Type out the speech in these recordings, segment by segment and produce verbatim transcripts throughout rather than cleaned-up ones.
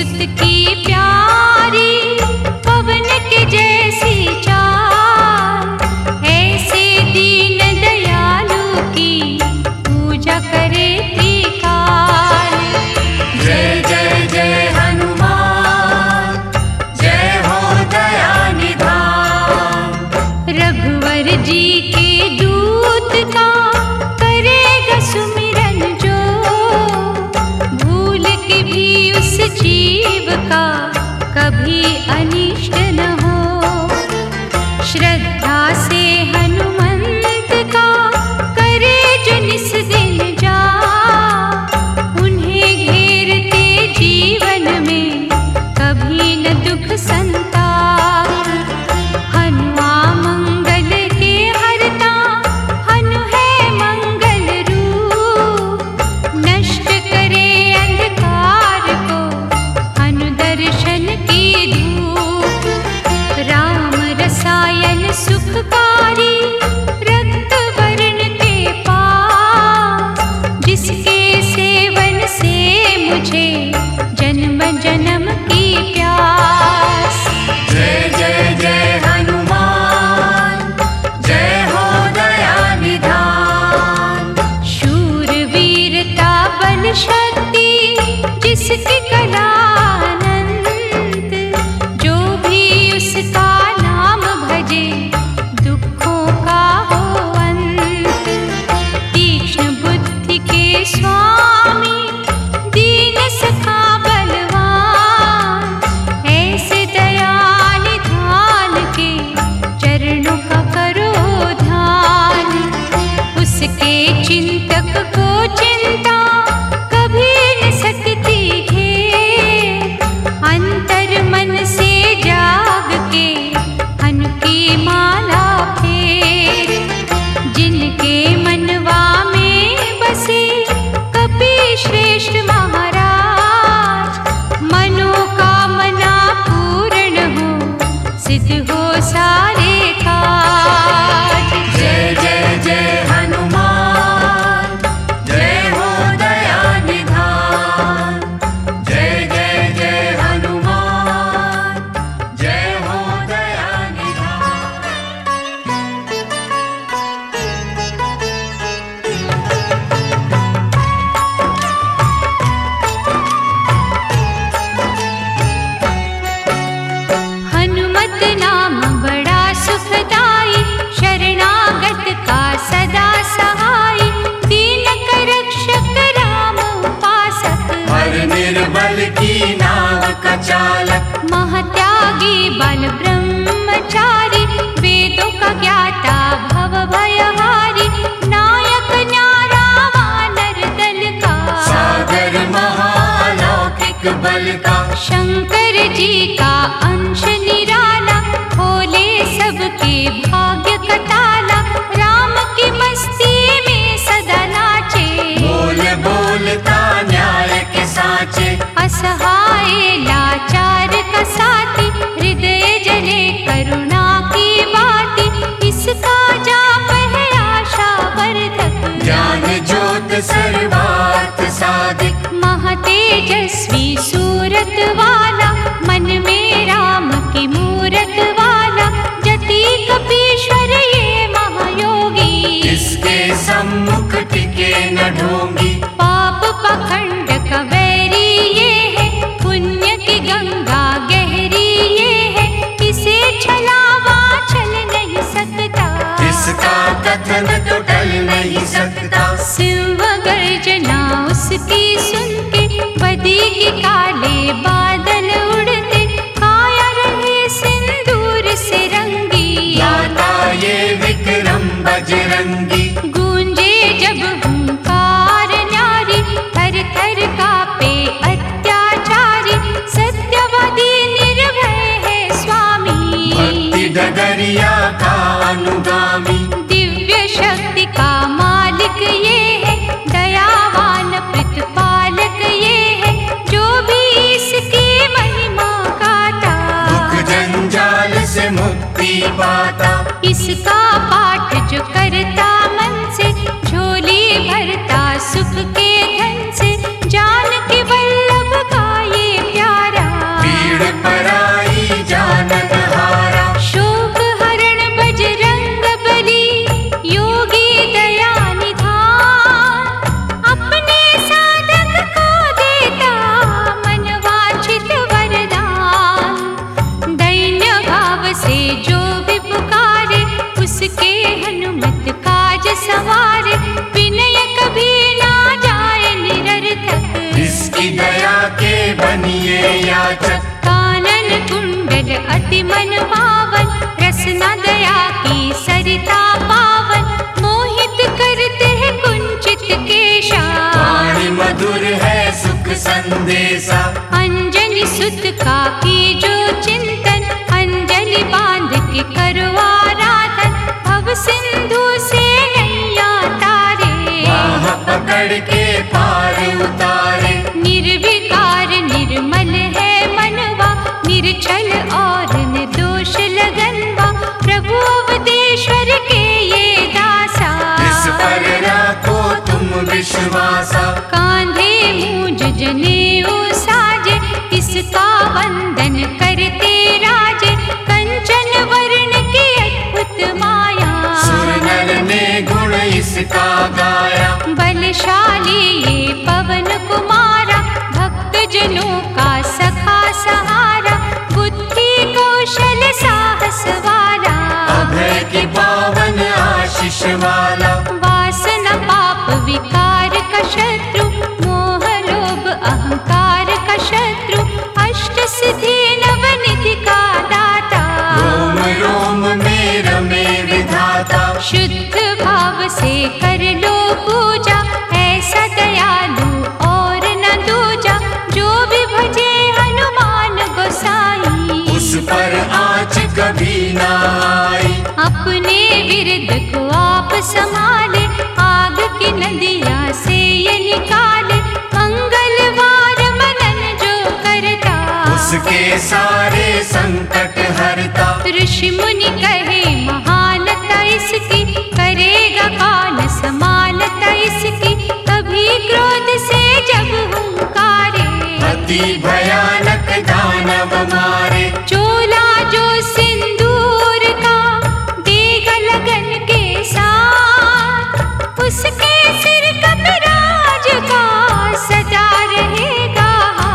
सुत की प्यारी पवन के जैसी चाल, ऐसे दीन दयालु की पूजा करे त्रिकाल। जय जय जय हनुमान, जय हो दया निधान। रघुवर जी के दूत का करेगा सुमिरन जो, भूल के भी उस जीव का कभी अनिष्ट न हो। श्रद्धा से हनुमंत का करे जो निस दिन जा, उन्हें घेरते जीवन में कभी न दुख संताप। हनुआ मंगल के हरता, हनु है मंगल रूप, नष्ट करे अंधकार को हनु दर्शन की धूप। राम रसायन सुखकारी रक्त वर्ण के पास, जिसके सेवन से मुझे जन्म जन्म की प्यास। जय जय जय हनुमान, जय हो दया निधान। शूर वीरता बल शक्ति जिसकी कला अनंत, जो भी उसका नाम भजे दुखों का हो अंत। तीक्ष्ण बुद्धि के स्वामी दीन सखा बलवान, ऐसे दया निधान के चरणों का करो ध्यान। उसके चिंतक को चिंता कभी न सकती घेर, अंतर मन से जाग के हनु की माला फेर। जिनके मनवा में बसे कपि श्रेष्ठ महाराज, मनोकामना पूर्ण हो सिद्ध हो सारे काज। जय जय जय हनुमान, जय हो दया निधान। जय जय जय हनुमान, जय हो दया निधान। हनुमत नाम बड़ा सुखदाई, शरणागत का सदा सहाय। दीन कर रक्षक राम उपासक, हर निर्बल की नाव का चालक। महत्यागी बल ब्रह्मचारी, वेदों का ज्ञाता भव भयहारी। नायक न्यारा वानर दल का, सागर महालौकिक बल का। शंकर जी का अंश निराला, खोले सबके भाग्य का ताला। राम की मस्ती में सदा नाचे, बोल बोलता न्याय के साचे। असहाय लाचार का साथी, हृदय जले करुणा की बाती। इसका जाप है आशा वर्धक, ज्ञान ज्योत सर्वार्थ साधिक। महातेजस्वी सूरत वाला, मन में राम की मूरत वाला। जति कपीश्वर ये महायोगी, इसके सम्मुख टिके न ढोंगी। पाप पखंड का वैरी ये है, पुण्य की गंगा गहरी ये है। इसे छलावा चल नहीं सकता, इसका कथन तो टल नहीं सकता। सिंह गर्जना उसकी सुन के, बदी की काले बादल उड़ते। काया रहे सिंदूर से रंगी, गाता ये विक्रम बजरंगी। गूंजे जब हुंकार न्यारी, थर थर कांपे अत्याचारी। सत्यवादी निर्भय है स्वामी, भक्ति डगरिया का अनुगामी। दिव्य शक्ति का मालिक ये है, दयावान प्रतिपालक ये है। जो भी इसकी महिमा गाता, दुख जंजाल से मुक्ति पाता। इसका पाठ जो करता मन से, झोली भरता सुख के धन से। जान के वल्लभ का ये प्यारा, बनिए याचक। कानन कुंडल अति मन पावन, रसना दया की सरिता पावन, मोहित करते हैं कुंचित केशा। वाणी मधुर है सुख संदेशा, अंजनी सुत का की जो चिंतन, अंजलि बांध के करो आराधन, भव सिंधु से नैया तारे। बाह पकड़ के पार उतारे, निर्विकार निर्मल है मनवा, निर्छल और निर्दोष लगनवा, प्रभु अवधेश्वर के ये दासा। इस पर रखो तुम विश्वासा, कांधे मूंज जनेऊ साजे, इसका वंदन करते राजे, कंचन वर्ण की अद्भुत माया। सुर नर ने गुण इसका गाया, बलशाली ये पवन कुमारा, भक्त जनों का सखा सहारा, बुद्धि कौशल साहस वाला। अभय की पावन आशीष वाला, वासना पाप विकार का शत्रु, मोह लोभ अहंकार का शत्रु, अष्ट सिद्धि नवनिधि का दाता। रोम रोम में रमे विधाता, शुद्ध भाव से कर लो पूजा, ऐसा दयालु और न दूजा, जो भी भजे हनुमान गोसाई। उस पर आँच कभी ना आई, अपने विरध को आप संभाले, आग की नदियाँ से ये निकाले, मंगलवार मनन जो करता, उसके सारे संकट हरता। ऋषि मुनि कहे महानता इसकी, करेगा कौन समानता इसकी, कभी क्रोध से जब हुंकारे, अति भयानक दानव मारे। चोला जो सिंदूर का देगा लगन के साथ, उसके सिर कपिराज का सजा रहेगा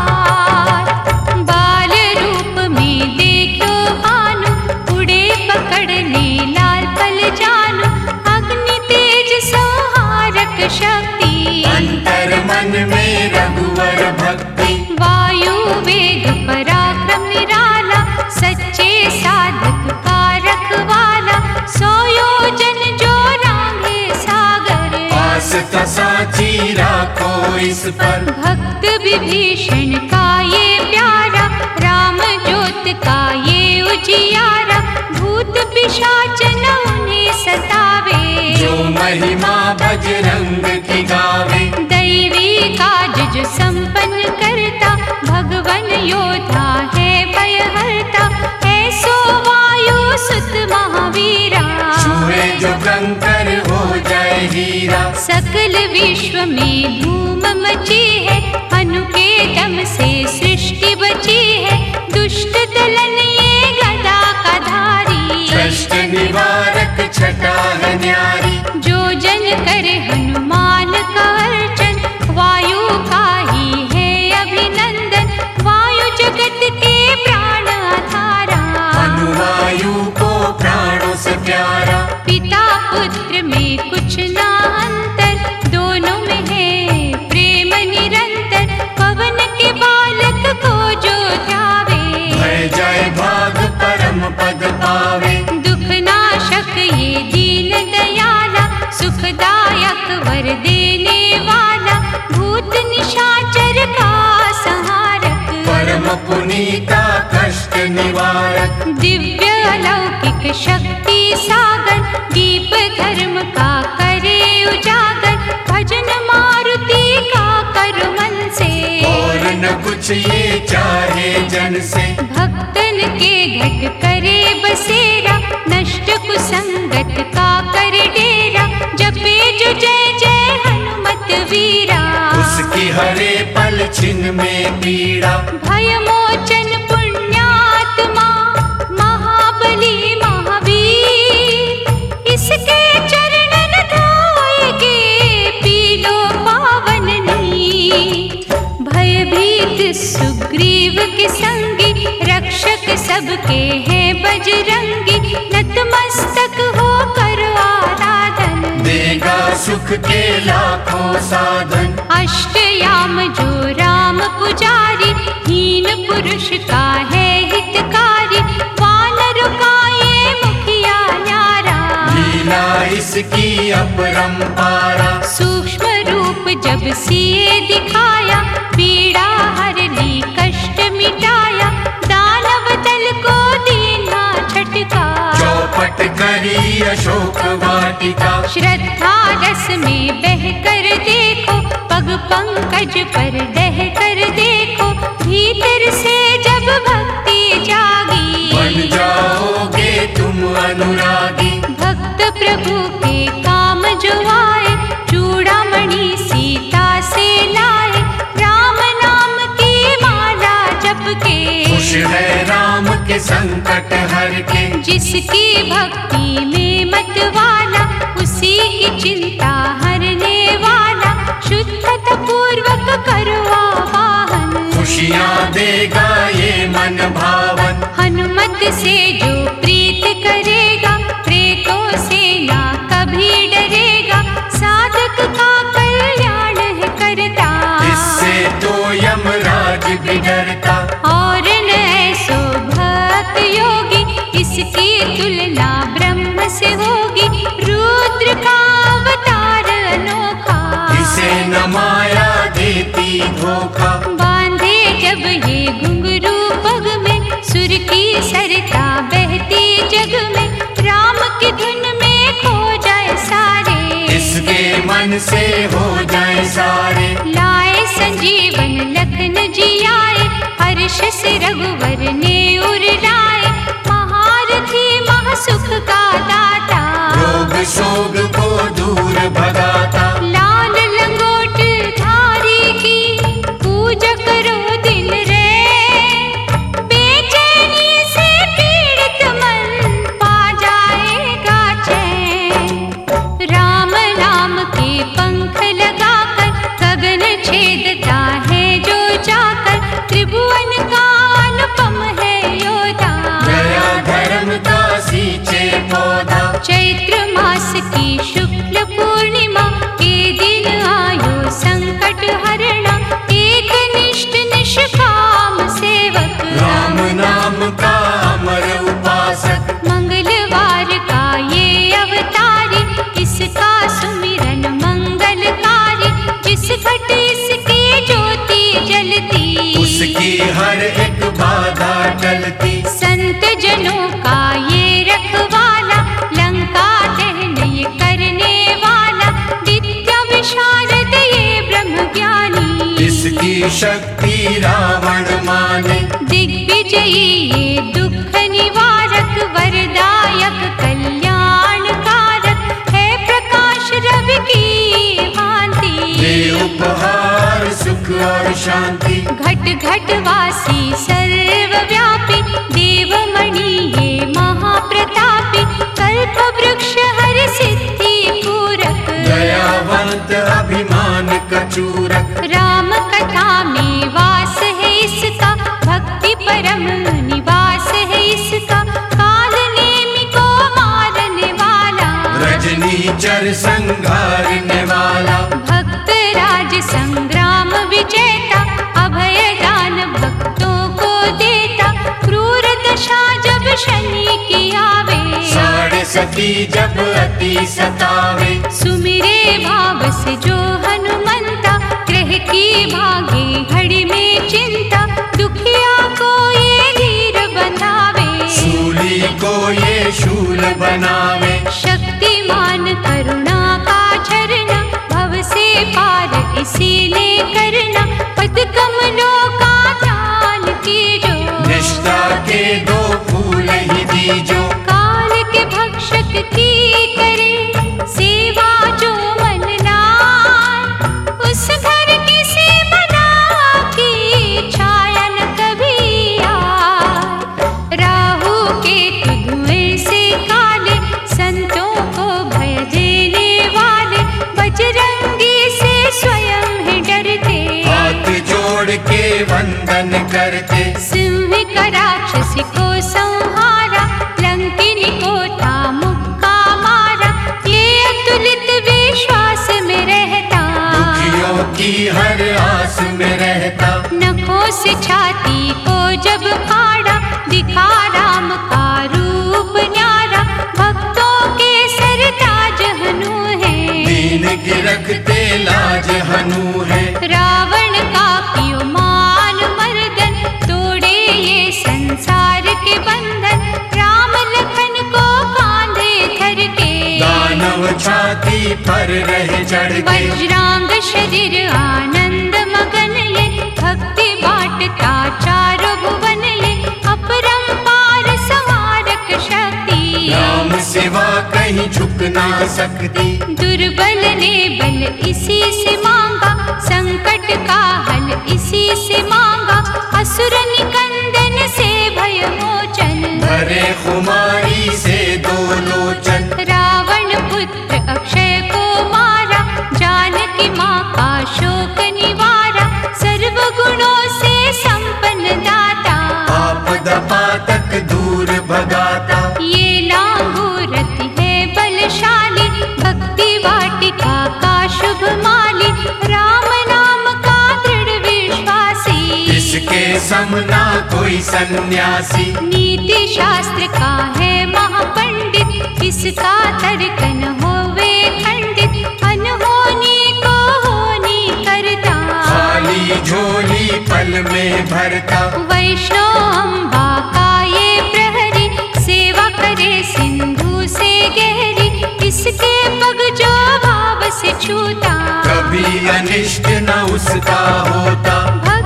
हाथ। बाल रूप में देखो भानु, उड़े पकड़ने लाल पल जानू, अग्नि तेज संहारक शक्ति, अंतर मन में रघुवर भक्ति। वायु वेग पराक्रम निराला, सच्चे साधक का रखवाला, सौ योजन जो रांगे सागर। पास साची राखो इस पर, भक्त विभीषण का ये प्यारा, राम ज्योत का ये उजियारा, भूत पिशाच न उन्हें सतावे, जो महिमा बजरंग की गावे। दैवी काज जो संपन्न करता, भगवन योद्धा है भयहरता, ऐसो वायु सुत महावीरा। छुए जो कंकर हो जाए हीरा, सकल विश्व में धूम मची है, अनु के दम से सृष्टि बची है, दुष्ट दलन ये गदा का धारी, कष्ट निवारक छटा है न्यारी। जो जन करे हनुमान का अर्चन, वायु का ही है अभिनंदन, वायु जगत के प्राण आधारा। अनुवायु को प्राणों से प्यारा, पिता पुत्र में कुछ ना अंतर, दोनों में है प्रेम निरंतर, पवन के बालक को जो ध्यावे, भय जाए भाग परम पद पावे। दुख नाशक ये दीन दयाला, सुखदायक वर देने वाला, भूत निशाचर का संहारक, परम पुनीता कष्ट निवारक। दिव्य अलौकिक शक्ति सागर, दीप धर्म का करे उजागर, भजन मारुति का कर मन से, और न कुछ ये चाहे जन से। भक्तन के घट करे बसेरा, नष्ट कुसंगत का कर डेरा, जपे जो जय जय हनुमत वीरा। उसकी हरे पल छिन में पीड़ा, भय मोचन पुण्यात्मा, महाबली महावीर, इसके चरणन धोएगे पीलो पावन नीर। भयभीत सुग्रीव के संगी, रक्षक सबके हैं बजरंगी, नतमस्तक हो कर आराधन, देगा सुख के लाखों साधन। अष्टयाम जो राम पुजारी, दीन पुरुष का है हितकारी, वानरों का ये मुखिया न्यारा। लीला इसकी अपरंपारा, सूक्ष्म रूप जब सिए दिखाया, पीड़ा हर ली कष्ट मिटाया, दानव दल को दीना झटका। चौपट करी अशोक वाटिका, श्रद्धा रस में बह कर देखो, पग पंकज पर डह कर देखो, भीतर से जब भक्ति जागी, बन जाओगे तुम अनुरागी। भक्त प्रभु के काम जो आए, चूड़ामणि सीता से लाए, राम नाम की माला जप के। खुश है राम के संकट हर के, जिसकी भक्ति में मत वाला, उसी की चिंता हरने वाला, शुद्धता पूर्वक करो आवाहन। खुशियाँ देगा ये मन भावन, हनुमत से जो प्रीत करेगा, प्रेतों से ना कभी डरेगा, साधक का कल्याण है करता। इससे तो यमराज भी डरता। और न ऐसो भक्त योगी, इसकी तुलना ब्रह्म से होगी, रुद्र का अवतार अनोखा। इसे न माया देती धोखा, बांधे जब ये घुंघरू पग में, सुर की सरता बहती जग में, राम की धुन में खो जाए सारे, इसके मन से हो जाए सारे। लाए संजीवन लखन जी आए, हर्ष से रघुवर ने उर लाए, महारथी महासुख का दाता, रोग शोक को दूर भगाता। लाल लंगोट धारी की पूजा करो दिन रे, बेचैनी से पीड़ित मन पा जाएगा चैन। राम नाम के पंख लगाकर, गगन छेदता है जो जाकर, त्रिभुवन का अनुपम है योद्धा। गया धर्म का सींचे पौधा, चैत्र मास की शुक्ल पूर्णिमा के दिन आयो संकट हरणा, एक निष्ठ निष्काम सेवक, राम नाम का अमर उपासक। मंगलवार का ये अवतारी, इसका सुमिरन मंगलकारी, जिस घट इसकी ज्योति जलती, उसकी हर एक बाधा टलती। संत जनों का ये रखवाला, लंका दहन ये करने वाला, विद्या विशारद ये ब्रह्म ज्ञानी, इसकी शक्ति रावण माने। दिग्विजयी ये दुख निवारक, वरदायक कल्याणकारक, है प्रकाश रवि की भांति, दे उपहार सुख और शांति। घट घट वासी सर्वव्यापी, देवमणि ये महाप्रतापी, कल्प वृक्ष हर सिद्धि पूरक, दयावंत अभिमान कचूरक। राम कथा में वास है इसका, भक्ति परम निवास है इसका, काल नेमि को मारने वाला, रजनीचर संघारने वाला। भक्त राज संग्राम विजेता, अभय दान भक्तों को देता, क्रूर दशा जब शनि की आवे, साढ़े सती जब अति सतावे। सुमिरे भाव से जो हनुमंता, ग्रह की भागे घड़ी में चिंता, दुखिया को ये धीर बंधावे, शूली को ये शूल बनावे। शक्तिमान करुणा का झरना, भव से पार इसी ने करना, पद कमलों का दान कीजो, निष्ठा के दो फूल ही दीजो। काल के भक्षक की करे सेवा जो मन लाए, उस घर की से बना की छाया न कभी आए। राहु के धुएं से काले, संतों को भय देने वाले, बजरंगी से स्वयं ही डरते, हाथ जोड़ के वंदन करते। सिंह का राक्षस को संहारा, लंकिनी को था मुक्का मारा, ये अतुलित विश्वास में रहता, दुखियों की हर आस में रहता। नखों से छाती को जब फाड़ा, दिखा राम का रूप न्यारा। भक्तों के सरताज हनु है, दीन की रखते लाज हनु है। रावण का कियो मान मर्दन, तोड़े ये संसार के बंधन। राम लखन को कांधे धर के, दानव छाती पर रहे चढ़ के। वज्रांग शरीर आनंद मगन ये, भक्ति बाटता चारों भुवन ये। अपरंपार संहारक शक्ति, राम सिवा कहीं झुक ना सकती। दुर्बल ने बल इसी से मांगा, संकट का हल इसी से मांगा। असुर निकंदन से भय मोचन, भरे खुमारी से दो लोचन। रावण पुत्र अक्षय को मारा, जानकी माँ का शोक निवारा। सर्व गुणों से संपन्न दाता, आपदा पातक दूर भगाता। ये लांगूरत है बलशाली, भक्ति वाटिका का शुभ माली। राम नाम का दृढ़ विश्वासी, इसके समना कोई सन्यासी। नीति शास्त्र का है महापंडित, इसका तर्क न होवे खंडित। अनहोनी को होनी करता, खाली झोली पल में भरता। वैष्णव अम्बा का ये प्रहरी, सेवा करे सिंधु से गहरी। इसके पग जो भाव से छूता, कभी अनिष्ट न उसका होता।